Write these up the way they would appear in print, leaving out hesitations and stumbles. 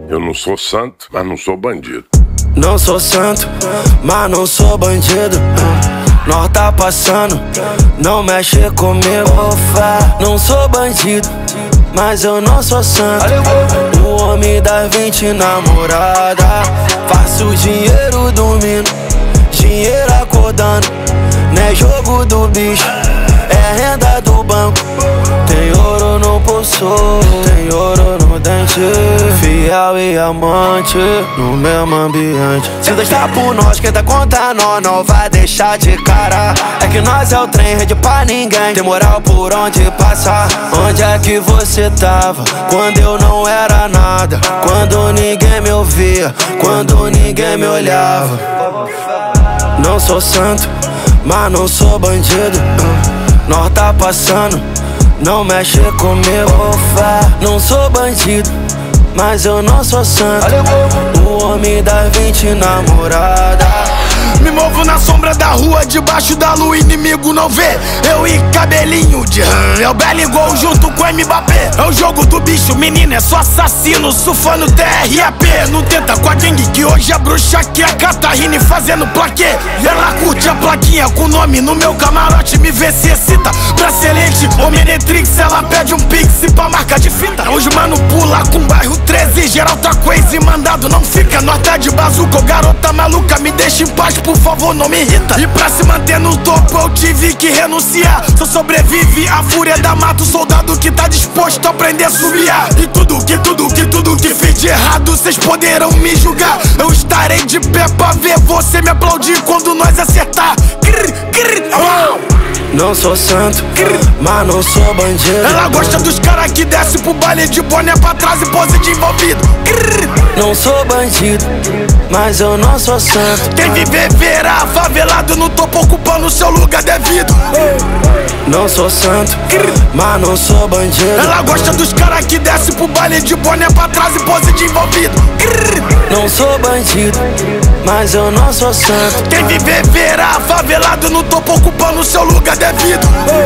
Eu não sou santo, mas não sou bandido. Não sou santo, mas não sou bandido. Nós tá passando, não mexe comigo. Não sou bandido, mas eu não sou santo. O homem das 20 namoradas. Faço dinheiro dormindo, dinheiro acordando. Não é jogo do bicho, é renda do banco. Tem ouro no pulso, tem ouro no dente. Fiel e amante, no mesmo ambiente. Se Deus tá por nós, quem tá contra nós não vai deixar de cara. É que nós é o trem, rede pra ninguém. Tem moral por onde passar. Onde é que você tava quando eu não era nada? Quando ninguém me ouvia, quando ninguém me olhava. Não sou santo, mas não sou bandido. Nós tá passando, não mexe comigo. Não sou bandido, mas eu não sou santo. O homem das 20 namoradas. Me movo na sombra da rua, debaixo da lua, inimigo não vê. Eu e cabelinho de rã, é o Belo Gol junto com o Mbappé. É o jogo do bicho, menino, é só assassino, surfando TRAP. Não tenta com a gangue que hoje é bruxa que a Catarina fazendo plaquê. Ela curte a plaquinha com o nome no meu camarote, me vê se excita. Bracelete ou Menetrix, ela pede um pix pra marca de fita. Os mano pula com bairro 13, geral tá crazy, mandado não fica. Nós tá de bazuca, garota maluca, me deixa em paz, por favor, não me irrita. E pra se manter no topo eu tive que renunciar. Só sobrevive a fúria da mata, o soldado que tá disposto a aprender a subiar. E tudo que fiz de errado, cês poderão me julgar. Eu estarei de pé pra ver você me aplaudir quando nós acertar. Não sou santo, mas não sou bandido. Ela gosta dos caras que desce pro baile de boné pra trás e pose de envolvido. Não sou bandido, mas eu não sou santo. Quem viver verá, favelado no topo ocupando seu lugar devido. Não sou santo, mas não sou bandido. Ela gosta dos caras que desce pro baile de boné pra trás e pose de envolvido. Não sou bandido, mas eu não sou santo. Quem viver verá, favelado no topo ocupando seu lugar devido.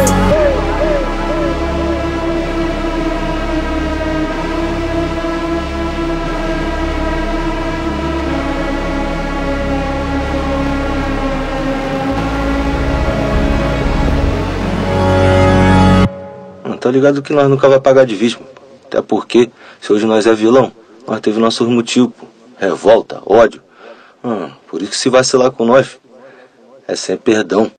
Tá ligado que nós nunca vai pagar de vítima. Até porque, se hoje nós é vilão, nós teve nossos motivos, pô. Revolta, ódio. Por isso que se vacilar com nós, é sem perdão.